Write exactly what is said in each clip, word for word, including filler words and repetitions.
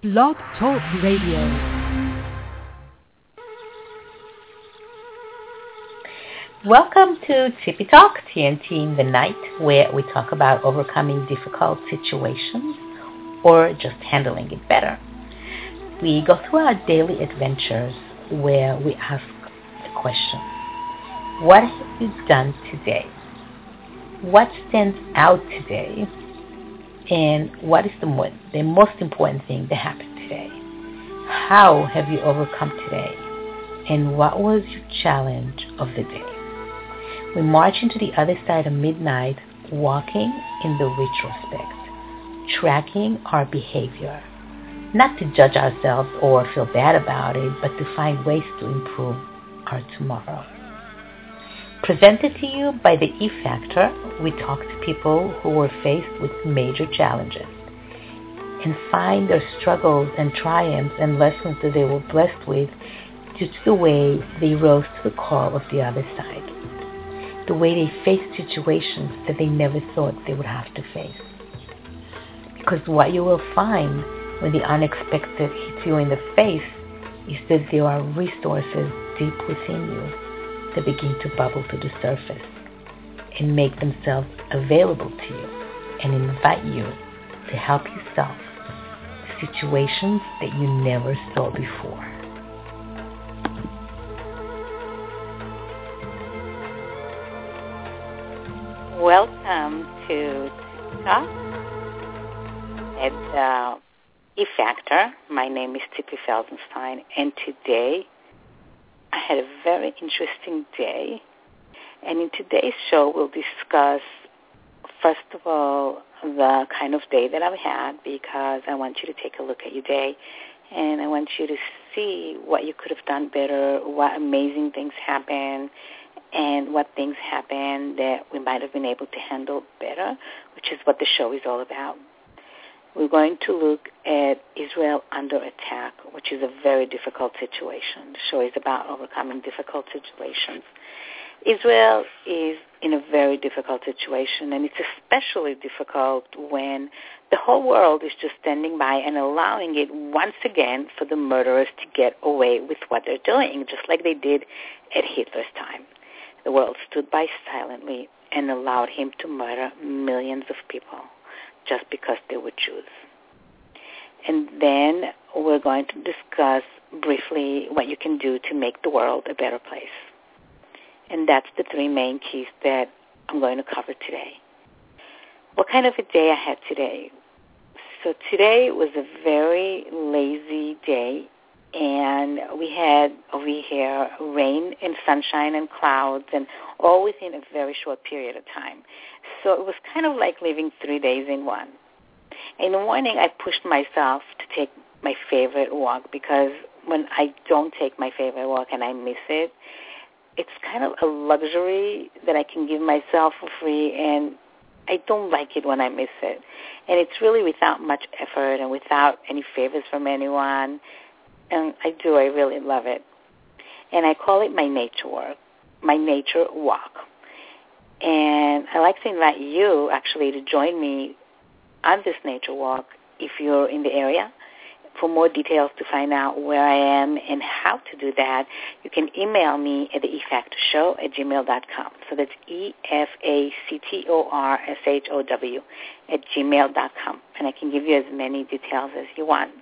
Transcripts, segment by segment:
Blog Talk Radio. Welcome to Tippy Talk, T N T in the Night, where we talk about overcoming difficult situations or just handling it better. We go through our daily adventures where we ask the question, what have you done today? What stands out today? And what is the, mo- the most important thing that happened today? How have you overcome today? And what was your challenge of the day? We march into the other side of midnight, walking in the retrospect, tracking our behavior, not to judge ourselves or feel bad about it, but to find ways to improve our tomorrow. Presented to you by the E-Factor, we talk to people who were faced with major challenges and find their struggles and triumphs and lessons that they were blessed with due to the way they rose to the call of the other side, the way they faced situations that they never thought they would have to face. Because what you will find when the unexpected hits you in the face is that there are resources deep within you that begin to bubble to the surface and make themselves available to you and invite you to help yourself to situations that you never saw before. Welcome to TikTok at uh, E-Factor. My name is Tippy Felsenstein, and today I had a very interesting day. And in today's show, we'll discuss, first of all, the kind of day that I've had, because I want you to take a look at your day, and I want you to see what you could have done better, what amazing things happened, and what things happened that we might have been able to handle better, which is what the show is all about. We're going to look at Israel under attack, which is a very difficult situation. The show is about overcoming difficult situations. Israel is in a very difficult situation, and it's especially difficult when the whole world is just standing by and allowing it once again for the murderers to get away with what they're doing, just like they did at Hitler's time. The world stood by silently and allowed him to murder millions of people just because they were Jews. And then we're going to discuss briefly what you can do to make the world a better place. And that's the three main keys that I'm going to cover today. What kind of a day I had today? So today was a very lazy day, and we had over here rain and sunshine and clouds, and all within a very short period of time. So it was kind of like living three days in one. In the morning, I pushed myself to take my favorite walk, because when I don't take my favorite walk and I miss it, it's kind of a luxury that I can give myself for free, and I don't like it when I miss it. And it's really without much effort and without any favors from anyone, and I do, I really love it. And I call it my nature walk, my nature walk. And I like to invite you, actually, to join me on this nature walk if you're in the area. For more details to find out where I am and how to do that, you can email me at the efactorshow at gmail dot com. So that's E F A C T O R S H O W at gmail dot com. And I can give you as many details as you want.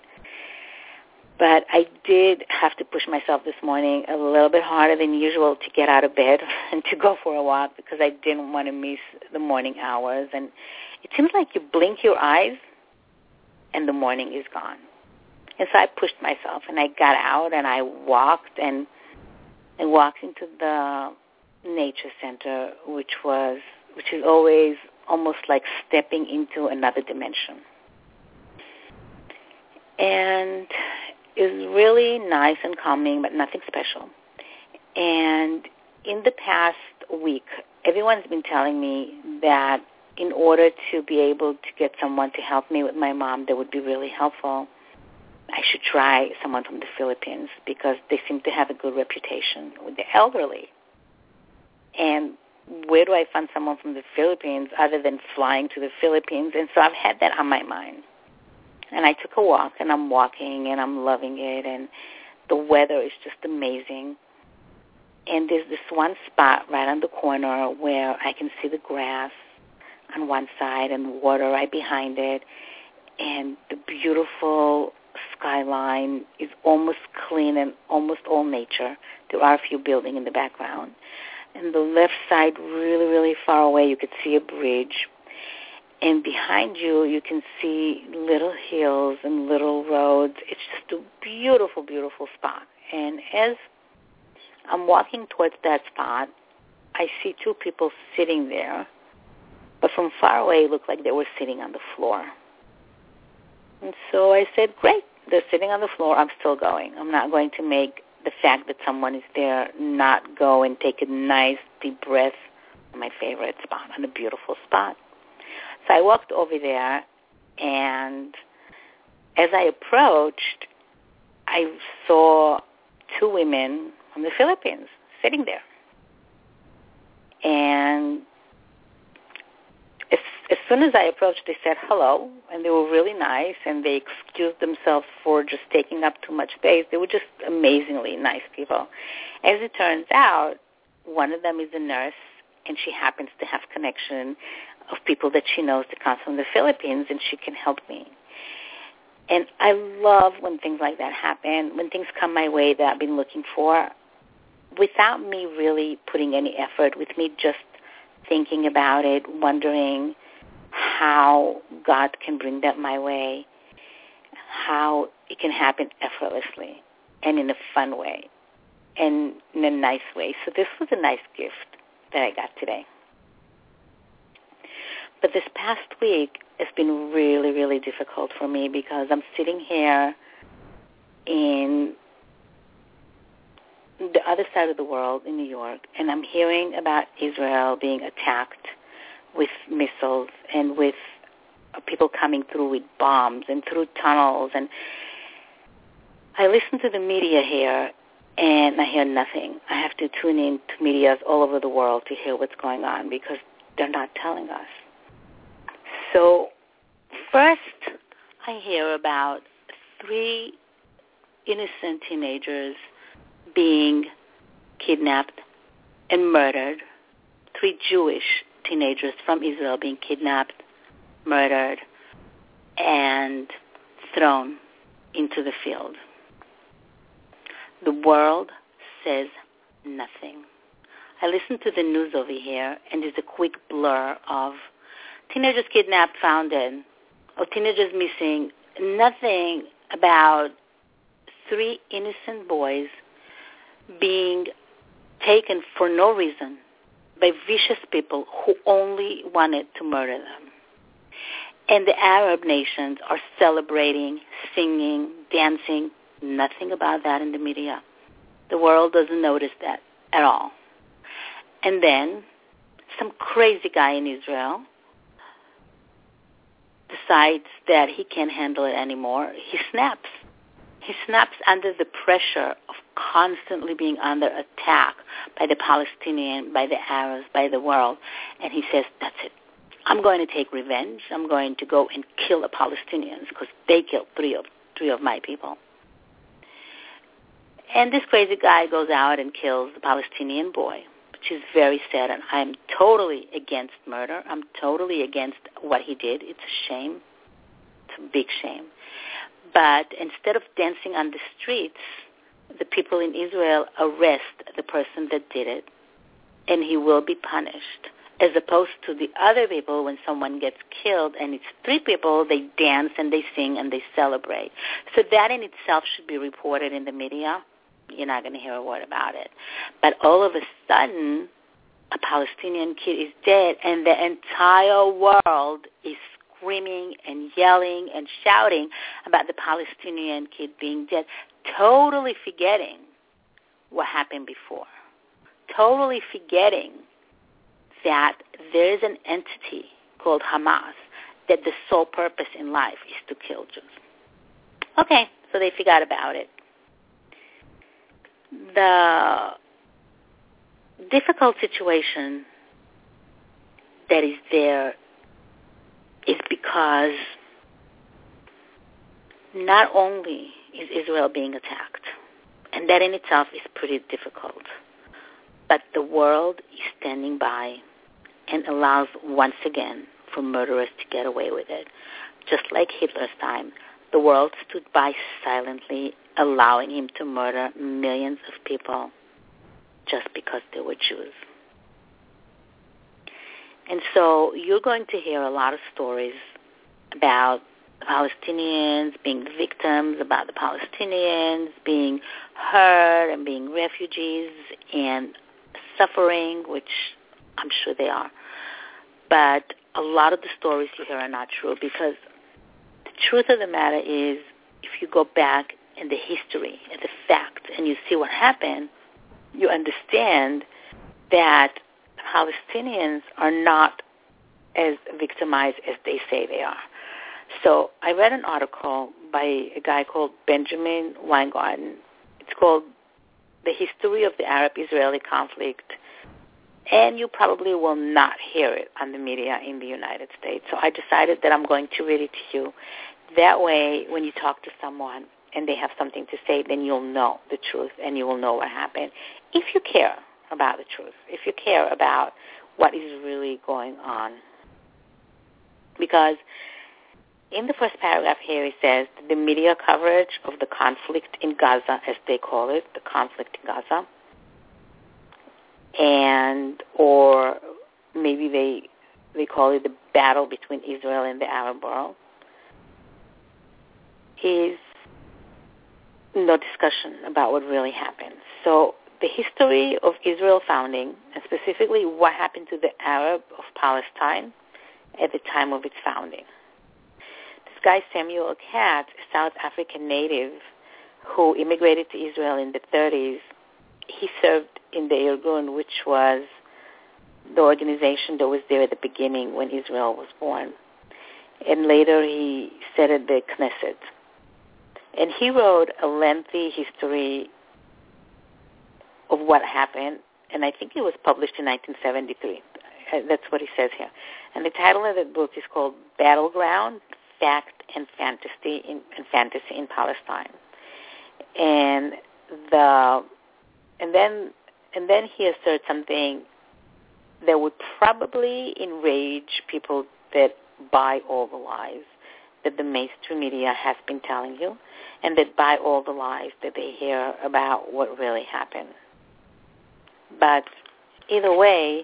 But I did have to push myself this morning a little bit harder than usual to get out of bed and to go for a walk, because I didn't want to miss the morning hours. And it seems like you blink your eyes and the morning is gone. And so I pushed myself, and I got out, and I walked, and I walked into the nature center, which was, which is always almost like stepping into another dimension. And it was really nice and calming, but nothing special. And in the past week, everyone's been telling me that in order to be able to get someone to help me with my mom that would be really helpful, I should try someone from the Philippines, because they seem to have a good reputation with the elderly. And where do I find someone from the Philippines other than flying to the Philippines? And so I've had that on my mind. And I took a walk, and I'm walking, and I'm loving it, and the weather is just amazing. And there's this one spot right on the corner where I can see the grass on one side and water right behind it, and the beautiful skyline is almost clean and almost all nature. There are a few buildings in the background. And the left side, really, really far away, you could see a bridge. And behind you, you can see little hills and little roads. It's just a beautiful, beautiful spot. And as I'm walking towards that spot, I see two people sitting there. But from far away, it looked like they were sitting on the floor. And so I said, great, they're sitting on the floor. I'm still going. I'm not going to make the fact that someone is there not go and take a nice deep breath on my favorite spot, on a beautiful spot. So I walked over there, and as I approached, I saw two women from the Philippines sitting there. And as, as soon as I approached, they said hello, and they were really nice, and they excused themselves for just taking up too much space. They were just amazingly nice people. As it turns out, one of them is a nurse, and she happens to have connection of people that she knows that come from the Philippines, and she can help me. And I love when things like that happen, when things come my way that I've been looking for, without me really putting any effort, with me just thinking about it, wondering how God can bring that my way, how it can happen effortlessly and in a fun way and in a nice way. So this was a nice gift that I got today. But this past week has been really, really difficult for me because I'm sitting here in the other side of the world in New York, and I'm hearing about Israel being attacked with missiles and with people coming through with bombs and through tunnels. And I listen to the media here, and I hear nothing. I have to tune in to media all over the world to hear what's going on because they're not telling us. So first, I hear about three innocent teenagers being kidnapped and murdered, three Jewish teenagers from Israel being kidnapped, murdered, and thrown into the field. The world says nothing. I listen to the news over here, and there's a quick blur of teenagers kidnapped, found dead, or teenagers missing. Nothing about three innocent boys being taken for no reason by vicious people who only wanted to murder them. And the Arab nations are celebrating, singing, dancing. Nothing about that in the media. The world doesn't notice that at all. And then some crazy guy in Israel decides that he can't handle it anymore. He snaps. He snaps under the pressure of constantly being under attack by the Palestinians, by the Arabs, by the world. And he says, that's it. I'm going to take revenge. I'm going to go and kill the Palestinians because they killed three of three of my people. And this crazy guy goes out and kills the Palestinian boy, which is very sad. And I'm totally against murder. I'm totally against what he did. It's a shame. It's a big shame. But instead of dancing on the streets, the people in Israel arrest the person that did it, and he will be punished. As opposed to the other people, when someone gets killed and it's three people, they dance and they sing and they celebrate. So that in itself should be reported in the media. You're not going to hear a word about it. But all of a sudden, a Palestinian kid is dead, and the entire world is screaming and yelling and shouting about the Palestinian kid being dead, totally forgetting what happened before, totally forgetting that there is an entity called Hamas that the sole purpose in life is to kill Jews. Okay, so they forgot about it. The difficult situation that is there is because not only is Israel being attacked, and that in itself is pretty difficult, but the world is standing by and allows once again for murderers to get away with it. Just like Hitler's time, the world stood by silently, allowing him to murder millions of people just because they were Jews. And so you're going to hear a lot of stories about the Palestinians being the victims, about the Palestinians being hurt and being refugees and suffering, which I'm sure they are. But a lot of the stories you hear are not true, because the truth of the matter is, if you go back in the history and the facts and you see what happened, you understand that Palestinians are not as victimized as they say they are. So I read an article by a guy called Benjamin Weingarten. It's called The History of the Arab-Israeli Conflict, and you probably will not hear it on the media in the United States. So I decided that I'm going to read it to you. That way, when you talk to someone and they have something to say, then you'll know the truth and you will know what happened. If you care about the truth, if you care about what is really going on. Because in the first paragraph here it says the media coverage of the conflict in Gaza, as they call it, the conflict in Gaza, and or maybe they they call it the battle between Israel and the Arab world, is no discussion about what really happened. So the history of Israel founding, and specifically what happened to the Arab of Palestine at the time of its founding. This guy, Samuel Katz, a South African native who immigrated to Israel in the thirties, he served in the Irgun, which was the organization that was there at the beginning when Israel was born. And later he sat at the Knesset. And he wrote a lengthy history of what happened, and I think it was published in nineteen seventy-three. That's what he says here. And the title of the book is called Battleground, Fact and Fantasy in, and Fantasy in Palestine. And the and then and then he asserts something that would probably enrage people that buy all the lies that the mainstream media has been telling you, and that buy all the lies that they hear about what really happened. But either way,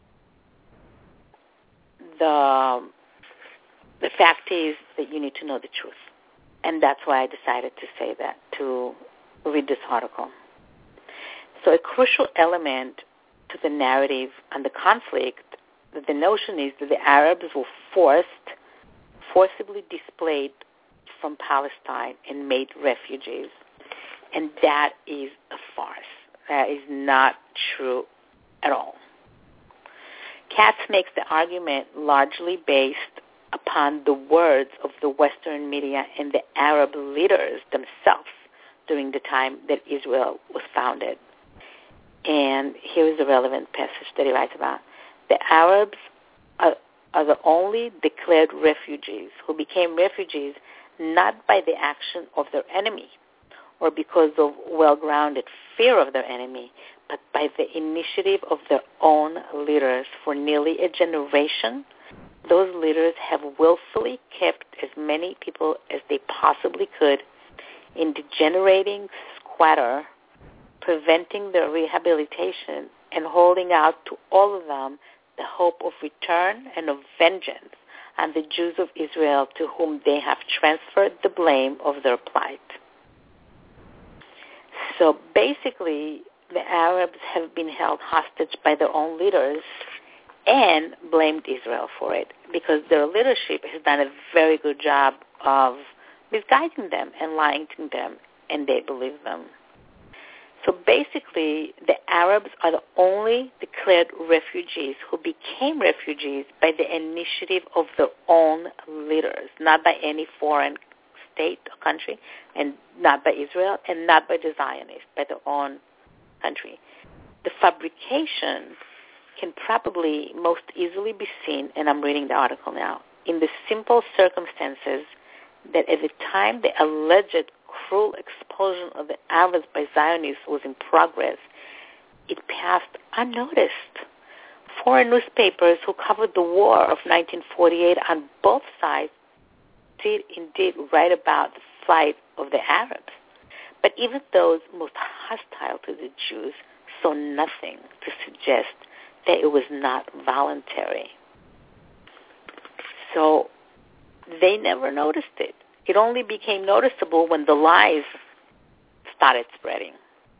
the the fact is that you need to know the truth. And that's why I decided to say that, to read this article. So a crucial element to the narrative on the conflict, the notion is that the Arabs were forced, forcibly displaced from Palestine and made refugees. And that is a farce. That is not true at all. Katz makes the argument largely based upon the words of the Western media and the Arab leaders themselves during the time that Israel was founded. And here is the relevant passage that he writes about. The Arabs are, are the only declared refugees who became refugees not by the action of their enemy or because of well-grounded fear of their enemy, but by the initiative of their own leaders. For nearly a generation, those leaders have willfully kept as many people as they possibly could in degenerating squatter, preventing their rehabilitation, and holding out to all of them the hope of return and of vengeance on the Jews of Israel to whom they have transferred the blame of their plight. So basically, the Arabs have been held hostage by their own leaders and blamed Israel for it because their leadership has done a very good job of misguiding them and lying to them, and they believe them. So basically, the Arabs are the only declared refugees who became refugees by the initiative of their own leaders, not by any foreign state or country, and not by Israel, and not by the Zionists, by their own country. The fabrication can probably most easily be seen, and I'm reading the article now, in the simple circumstances that at the time the alleged cruel expulsion of the Arabs by Zionists was in progress, it passed unnoticed. Foreign newspapers who covered the war of nineteen forty-eight on both sides did indeed write about the flight of the Arabs. But even those most hostile to the Jews saw nothing to suggest that it was not voluntary. So they never noticed it. It only became noticeable when the lies started spreading.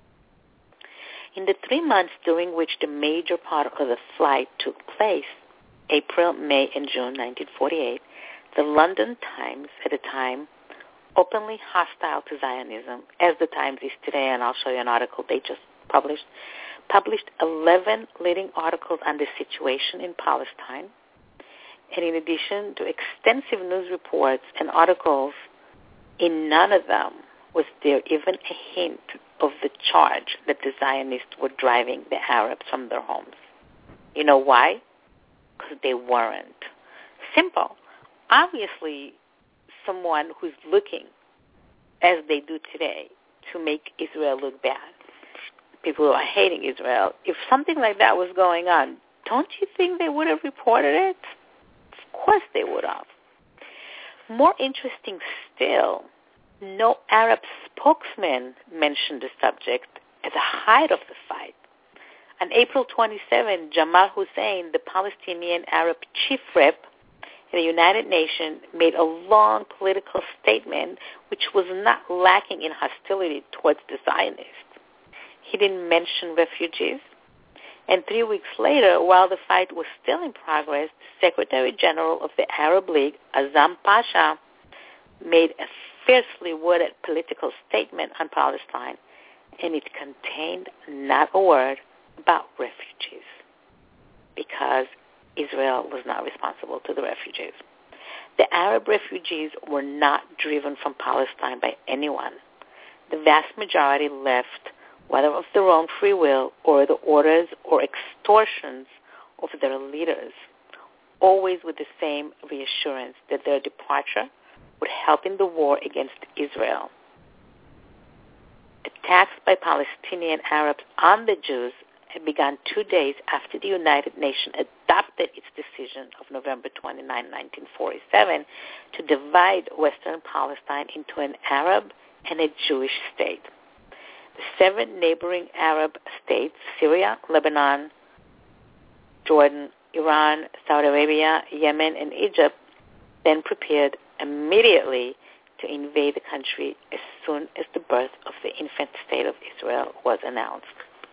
In the three months during which the major part of the flight took place, April, May, and June nineteen forty-eight, the London Times, at the time openly hostile to Zionism, as the Times is today, and I'll show you an article they just published, published eleven leading articles on the situation in Palestine. And in addition to extensive news reports and articles, in none of them was there even a hint of the charge that the Zionists were driving the Arabs from their homes. You know why? Because they weren't. Simple. Obviously, someone who's looking, as they do today, to make Israel look bad, people who are hating Israel, if something like that was going on, don't you think they would have reported it? Of course they would have. More interesting still, no Arab spokesman mentioned the subject at the height of the fight. On April twenty-seventh, Jamal Hussein, the Palestinian Arab chief rep in the United Nations, made a long political statement which was not lacking in hostility towards the Zionists. He didn't mention refugees. And three weeks later, while the fight was still in progress, the Secretary General of the Arab League, Azam Pasha, made a fiercely worded political statement on Palestine, and it contained not a word about refugees, because Israel was not responsible to the refugees. The Arab refugees were not driven from Palestine by anyone. The vast majority left, whether of their own free will or the orders or extortions of their leaders, always with the same reassurance that their departure would help in the war against Israel. Attacks by Palestinian Arabs on the Jews had begun two days after the United Nations adopted its decision of November twenty-ninth, nineteen forty-seven, to divide Western Palestine into an Arab and a Jewish state. The seven neighboring Arab states, Syria, Lebanon, Jordan, Iran, Saudi Arabia, Yemen, and Egypt, then prepared immediately to invade the country as soon as the birth of the infant state of Israel was announced.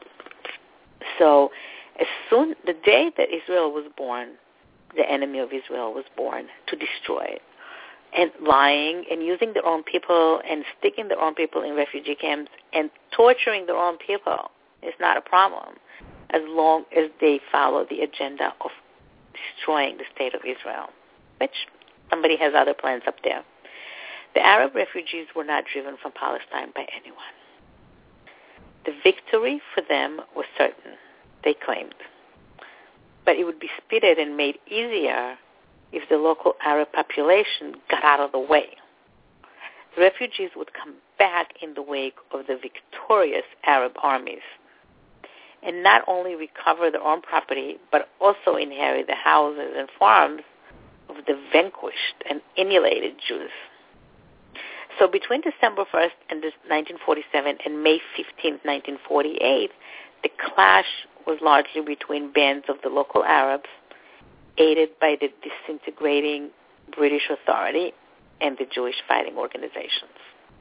So as soon, the day that Israel was born, the enemy of Israel was born to destroy it. And lying and using their own people and sticking their own people in refugee camps and torturing their own people is not a problem as long as they follow the agenda of destroying the state of Israel, which somebody has other plans up there. The Arab refugees were not driven from Palestine by anyone. The victory for them was certain, they claimed. But it would be speeded and made easier if the local Arab population got out of the way. The refugees would come back in the wake of the victorious Arab armies and not only recover their own property, but also inherit the houses and farms of the vanquished and annihilated Jews. So between December first and nineteen forty-seven and May fifteenth, nineteen forty-eight, the clash was largely between bands of the local Arabs, aided by the disintegrating British Authority and the Jewish fighting organizations.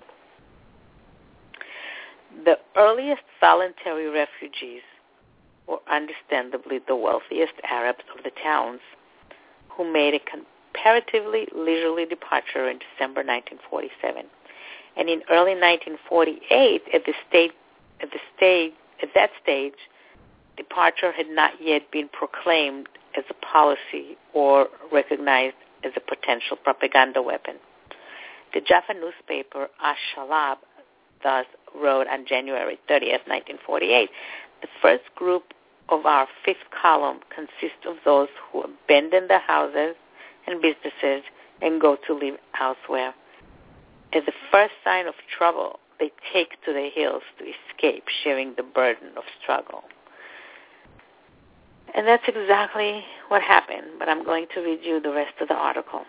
The earliest voluntary refugees were understandably the wealthiest Arabs of the towns, who made a comparatively leisurely departure in December nineteen forty-seven. And in early nineteen forty-eight, at the state, at the stage, at that stage, departure had not yet been proclaimed as a policy or recognized as a potential propaganda weapon. The Jaffa newspaper Ash-Shalab thus wrote on January thirtieth, nineteen forty-eight, the first group of our fifth column consists of those who abandon their houses and businesses and go to live elsewhere. At the first sign of trouble, they take to the hills to escape, sharing the burden of struggle. And that's exactly what happened, but I'm going to read you the rest of the article.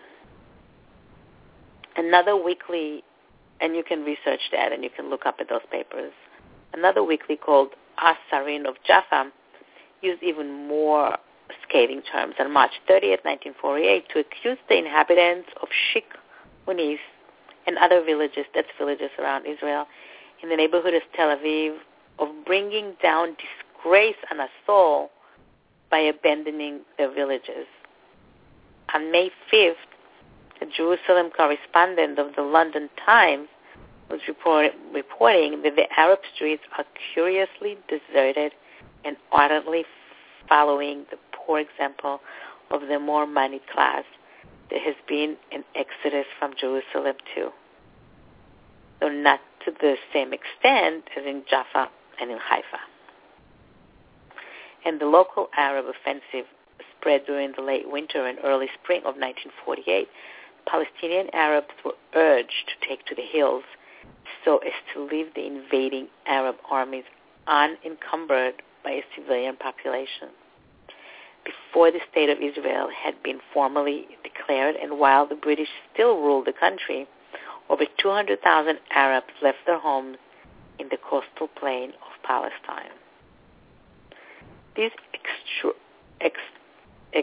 Another weekly, and you can research that and you can look up at those papers, another weekly called Asarin of Jaffa used even more scathing terms on March thirtieth, nineteen forty-eight, to accuse the inhabitants of Sheikh Unis and other villages, that's villages around Israel, in the neighborhood of Tel Aviv, of bringing down disgrace on us all by abandoning their villages. On May fifth, a Jerusalem correspondent of the London Times was report, reporting that the Arab streets are curiously deserted and ardently following the poor example of the more moneyed class. There has been an exodus from Jerusalem too, though not to the same extent as in Jaffa and in Haifa. And the local Arab offensive spread during the late winter and early spring of nineteen forty-eight. Palestinian Arabs were urged to take to the hills so as to leave the invading Arab armies unencumbered by a civilian population. Before the State of Israel had been formally declared, and while the British still ruled the country, over two hundred thousand Arabs left their homes in the coastal plain of Palestine. These extra, ex, ex,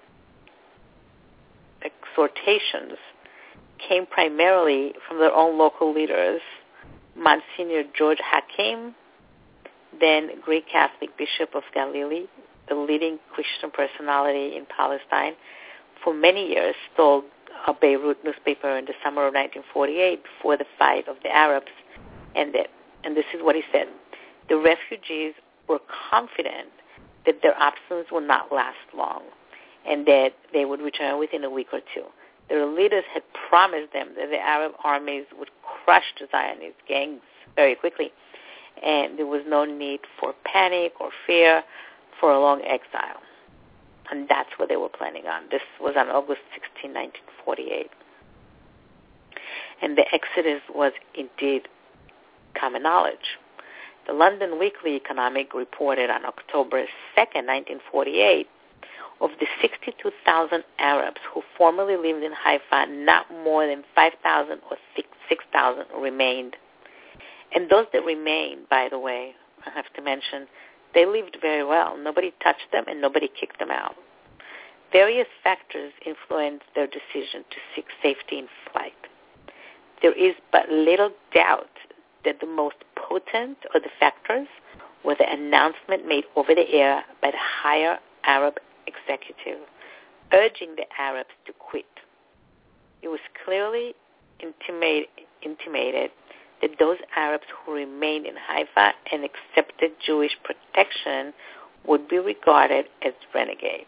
exhortations came primarily from their own local leaders, Monsignor George Hakim, then Greek Catholic Bishop of Galilee, the leading Christian personality in Palestine, for many years told a Beirut newspaper in the summer of nineteen forty-eight before the fight of the Arabs, and that, and this is what he said: the refugees were confident that their absence would not last long and that they would return within a week or two. Their leaders had promised them that the Arab armies would crush the Zionist gangs very quickly, and there was no need for panic or fear for a long exile. And that's what they were planning on. This was on August sixteenth, nineteen forty-eight. And the exodus was indeed common knowledge. The London Weekly Economic reported on October second, nineteen forty-eight, of the sixty-two thousand Arabs who formerly lived in Haifa, not more than five thousand or six thousand remained. And those that remained, by the way, I have to mention, they lived very well. Nobody touched them and nobody kicked them out. Various factors influenced their decision to seek safety in flight. There is but little doubt that the most potent of the factors were the announcement made over the air by the higher Arab executive, urging the Arabs to quit. It was clearly intimate, intimated that those Arabs who remained in Haifa and accepted Jewish protection would be regarded as renegades.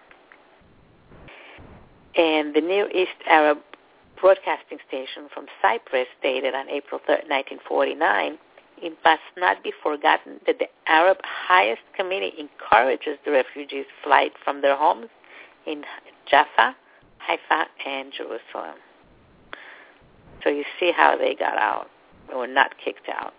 And the Near East Arab Broadcasting Station from Cyprus stated on April third, nineteen forty-nine, it must not be forgotten that the Arab Highest Committee encourages the refugees' flight from their homes in Jaffa, Haifa, and Jerusalem. So you see how they got out. They were not kicked out.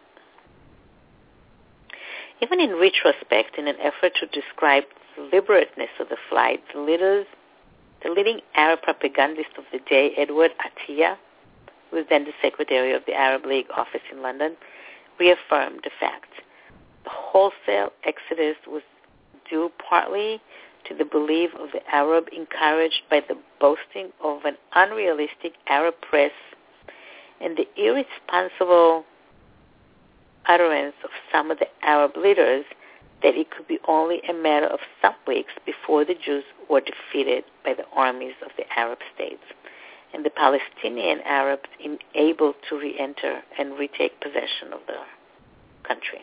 Even in retrospect, in an effort to describe the deliberateness of the flight, the leaders The leading Arab propagandist of the day, Edward Atiyah, who was then the secretary of the Arab League office in London, reaffirmed the fact. The wholesale exodus was due partly to the belief of the Arab encouraged by the boasting of an unrealistic Arab press and the irresponsible utterance of some of the Arab leaders that it could be only a matter of some weeks before the Jews were defeated by the armies of the Arab states, and the Palestinian Arabs enabled to re-enter and retake possession of their country,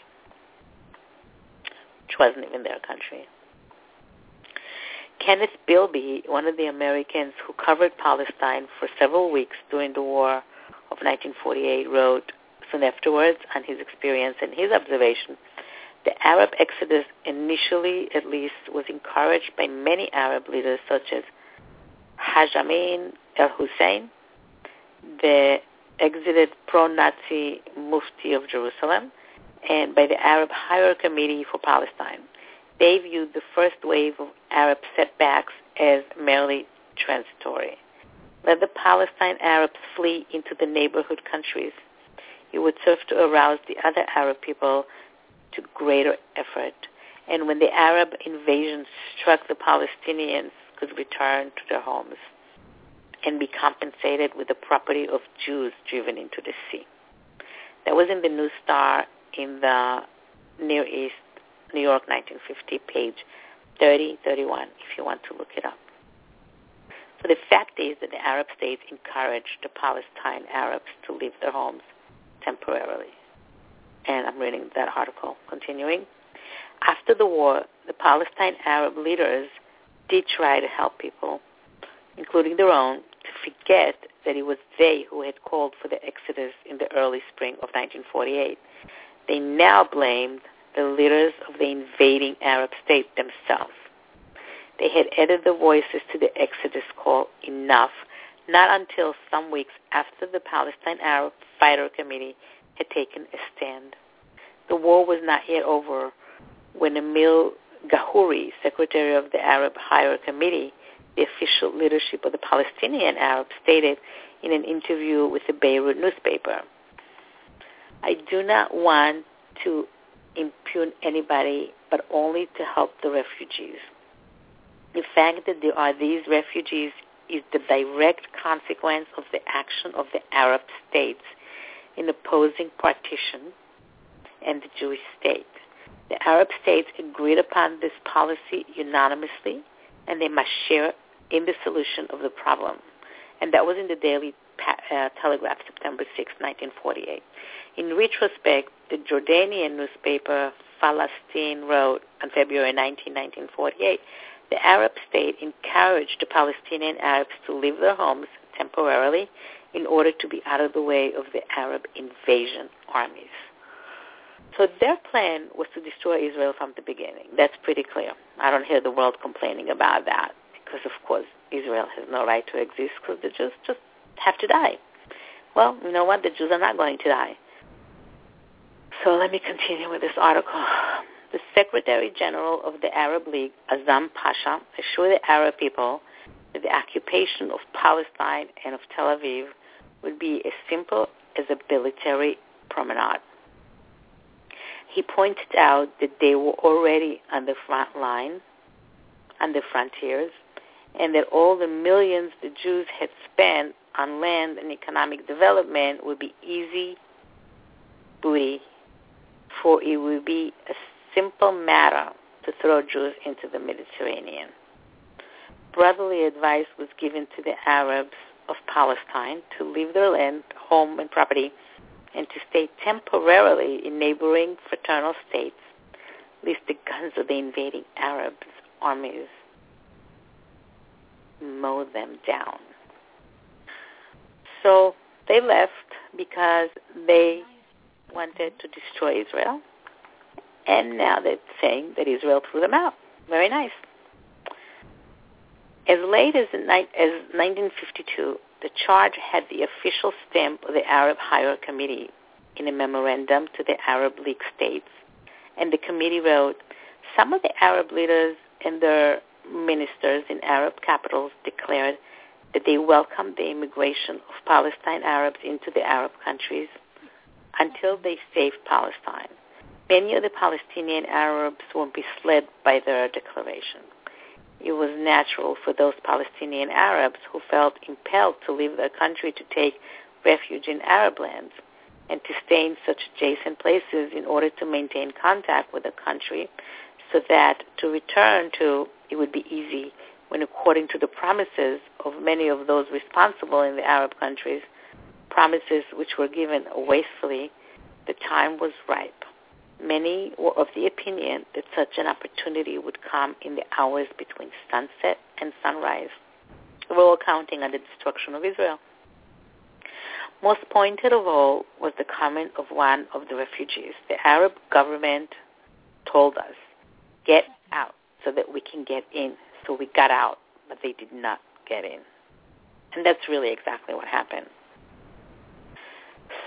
which wasn't even their country. Kenneth Bilby, one of the Americans who covered Palestine for several weeks during the war of nineteen forty-eight, wrote soon afterwards on his experience and his observation: the Arab exodus initially, at least, was encouraged by many Arab leaders such as Haj Amin al-Hussein, the exited pro-Nazi Mufti of Jerusalem and by the Arab Higher Committee for Palestine. They viewed the first wave of Arab setbacks as merely transitory. Let the Palestine Arabs flee into the neighborhood countries. It would serve to arouse the other Arab people to greater effort. And when the Arab invasion struck, the Palestinians could return to their homes and be compensated with the property of Jews driven into the sea. That was in the New Star in the Near East, New York, nineteen fifty, page thirty thirty-one, if you want to look it up. So the fact is that the Arab states encouraged the Palestine Arabs to leave their homes temporarily. And I'm reading that article, continuing. After the war, the Palestine Arab leaders did try to help people, including their own, to forget that it was they who had called for the exodus in the early spring of nineteen forty-eight. They now blamed the leaders of the invading Arab state themselves. They had added the voices to the exodus call enough, not until some weeks after the Palestine Arab Fighter Committee had taken a stand. The war was not yet over when Emil Gahouri, secretary of the Arab Higher Committee, the official leadership of the Palestinian Arabs, stated in an interview with the Beirut newspaper, "I do not want to impugn anybody, but only to help the refugees. The fact that there are these refugees is the direct consequence of the action of the Arab states in opposing partition and the Jewish state. The Arab states agreed upon this policy unanimously, and they must share in the solution of the problem." And that was in the Daily uh, Telegraph, September sixth, nineteen forty-eight. In retrospect, the Jordanian newspaper Falastin wrote on February nineteenth, nineteen forty-eight, the Arab state encouraged the Palestinian Arabs to leave their homes temporarily in order to be out of the way of the Arab invasion armies. So their plan was to destroy Israel from the beginning. That's pretty clear. I don't hear the world complaining about that because, of course, Israel has no right to exist because the Jews just have to die. Well, you know what? The Jews are not going to die. So let me continue with this article. The Secretary General of the Arab League, Azam Pasha, assured the Arab people that the occupation of Palestine and of Tel Aviv would be as simple as a military promenade. He pointed out that they were already on the front line, on the frontiers, and that all the millions the Jews had spent on land and economic development would be easy booty, for it would be a simple matter to throw Jews into the Mediterranean. Brotherly advice was given to the Arabs of Palestine to leave their land, home, and property, and to stay temporarily in neighboring fraternal states, lest the guns of the invading Arab armies mow them down. So they left because they wanted to destroy Israel, and now they're saying that Israel threw them out. Very nice. As late as, in, as nineteen fifty-two, the charge had the official stamp of the Arab Higher Committee in a memorandum to the Arab League states, and the committee wrote, some of the Arab leaders and their ministers in Arab capitals declared that they welcomed the immigration of Palestine Arabs into the Arab countries until they saved Palestine. Many of the Palestinian Arabs were misled by their declaration. It was natural for those Palestinian Arabs who felt impelled to leave their country to take refuge in Arab lands and to stay in such adjacent places in order to maintain contact with the country, so that to return to it would be easy when, according to the promises of many of those responsible in the Arab countries, promises which were given wastefully, the time was ripe. Many were of the opinion that such an opportunity would come in the hours between sunset and sunrise. We were all counting on the destruction of Israel. Most pointed of all was the comment of one of the refugees. The Arab government told us, get out so that we can get in. So we got out, but they did not get in. And that's really exactly what happened.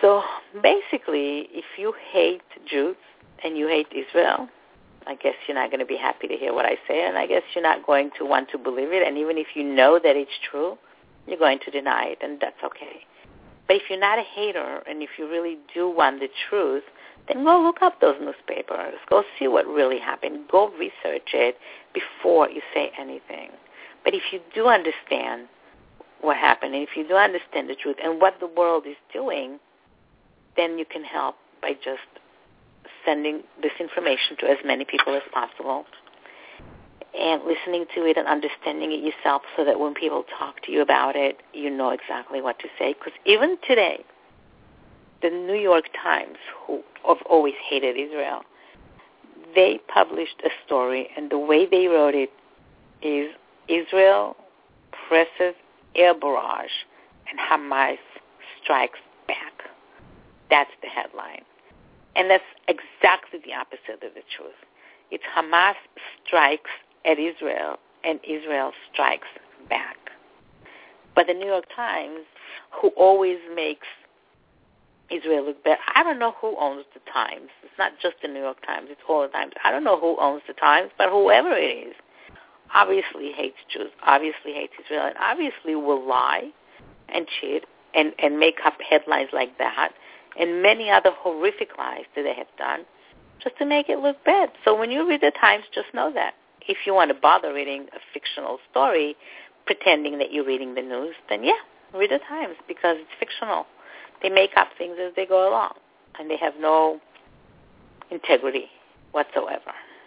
So basically, if you hate Jews and you hate Israel, I guess you're not going to be happy to hear what I say, and I guess you're not going to want to believe it. And even if you know that it's true, you're going to deny it, and that's okay. But if you're not a hater, and if you really do want the truth, then go look up those newspapers. Go see what really happened. Go research it before you say anything. But if you do understand what happened, and if you do understand the truth and what the world is doing, then you can help by just sending this information to as many people as possible and listening to it and understanding it yourself so that when people talk to you about it, you know exactly what to say. Because even today, the New York Times, who have always hated Israel, they published a story, and the way they wrote it is Israel presses air barrage and Hamas strikes back. That's the headline. And that's exactly the opposite of the truth. It's Hamas strikes at Israel and Israel strikes back. But the New York Times, who always makes Israel look better, I don't know who owns the Times. It's not just the New York Times, it's all the Times. I don't know who owns the Times, but whoever it is obviously hates Jews, obviously hates Israel, and obviously will lie and cheat and, and make up headlines like that and many other horrific lies that they have done just to make it look bad. So when you read the Times, just know that. If you want to bother reading a fictional story, pretending that you're reading the news, then yeah, read the Times because it's fictional. They make up things as they go along, and they have no integrity whatsoever.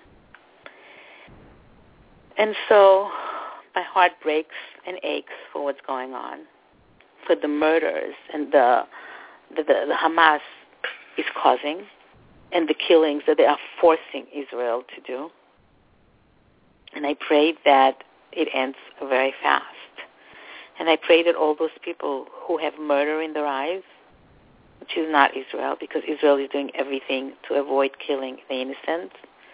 And so my heart breaks and aches for what's going on, for the murders and the the, the, the Hamas is causing and the killings that they are forcing Israel to do. And I pray that it ends very fast. And I pray that all those people who have murder in their eyes, which is not Israel, because Israel is doing everything to avoid killing the innocent,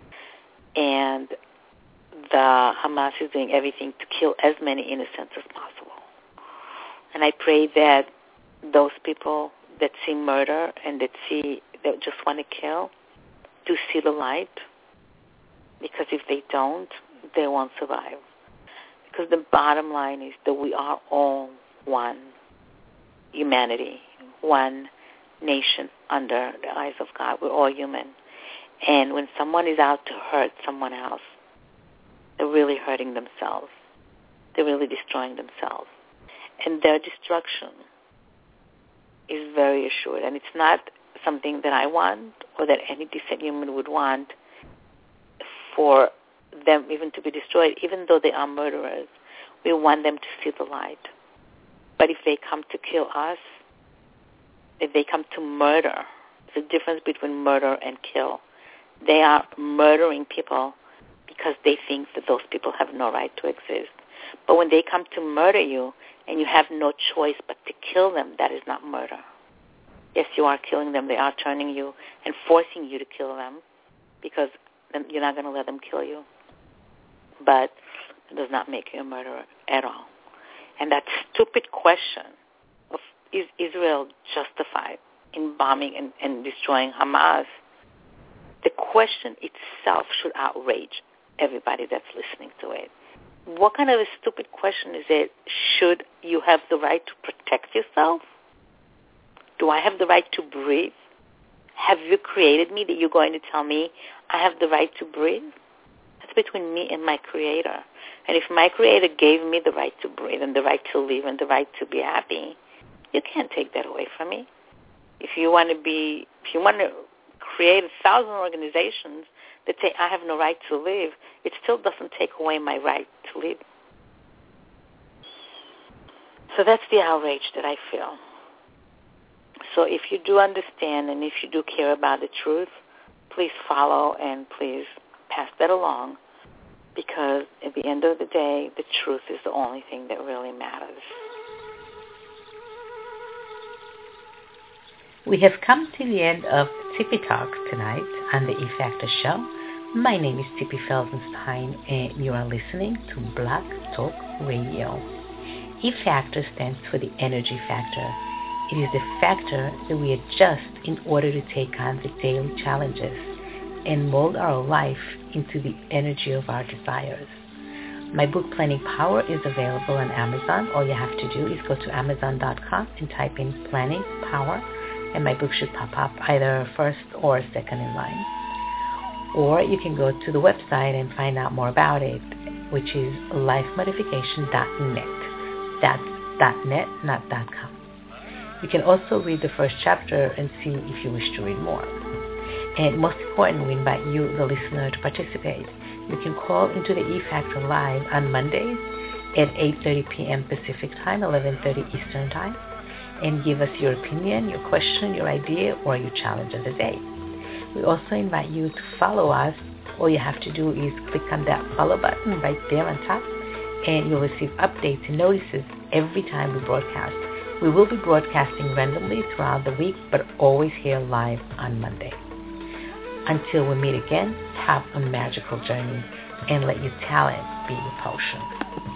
and the Hamas is doing everything to kill as many innocents as possible. And I pray that those people that see murder and that see that just want to kill do see the light, because if they don't, they won't survive. Because the bottom line is that we are all one humanity, one nation under the eyes of God. We're all human. And when someone is out to hurt someone else, they're really hurting themselves. They're really destroying themselves. And their destruction is very assured. And it's not something that I want or that any decent human would want for them even to be destroyed. Even though they are murderers, we want them to see the light. But if they come to kill us, if they come to murder, there's a difference between murder and kill. They are murdering people because they think that those people have no right to exist. But when they come to murder you and you have no choice but to kill them, that is not murder. Yes, you are killing them. They are turning you and forcing you to kill them because then you're not going to let them kill you. But it does not make you a murderer at all. And that stupid question of is Israel justified in bombing and, and destroying Hamas, the question itself should outrage everybody that's listening to it. What kind of a stupid question is it? Should you have the right to protect yourself? Do I have the right to breathe? Have you created me that you're going to tell me I have the right to breathe? That's between me and my Creator. And if my Creator gave me the right to breathe and the right to live and the right to be happy, you can't take that away from me. If you want to be, if you want to create a thousand organizations that say I have no right to live, it still doesn't take away my right to live. So that's the outrage that I feel. So if you do understand and if you do care about the truth, please follow and please pass that along, because at the end of the day, the truth is the only thing that really matters. We have come to the end of Tippy Talks tonight on the E-Factor Show. My name is Tippy Felsenstein, and you are listening to Blog Talk Radio. E-Factor stands for the energy factor. It is the factor that we adjust in order to take on the daily challenges and mold our life into the energy of our desires. My book, Planning Power, is available on Amazon. All you have to do is go to amazon dot com and type in Planning Power, and my book should pop up either first or second in line. Or you can go to the website and find out more about it, which is life modification dot net. That's .net, not .com. You can also read the first chapter and see if you wish to read more. And most important, we invite you, the listener, to participate. You can call into the E-Factor Live on Mondays at eight thirty p.m. Pacific Time, eleven thirty Eastern Time, and give us your opinion, your question, your idea, or your challenge of the day. We also invite you to follow us. All you have to do is click on that follow button right there on top, and you'll receive updates and notices every time we broadcast. We will be broadcasting randomly throughout the week, but always here live on Monday. Until we meet again, have a magical journey and let your talent be your potion.